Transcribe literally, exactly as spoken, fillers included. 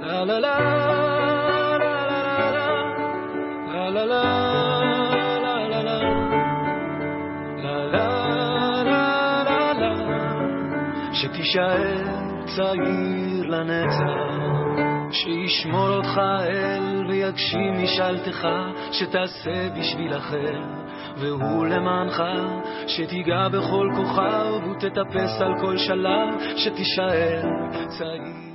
La la la la la la la la la la la la שתישאר צעיר לנצח, שישמור אותך אל ויגשים משאלתך, שתעשה בשביל אחר והוא למענך, שתיגע בכל כוכב ותטפס על כל שלב, שתישאר צעיר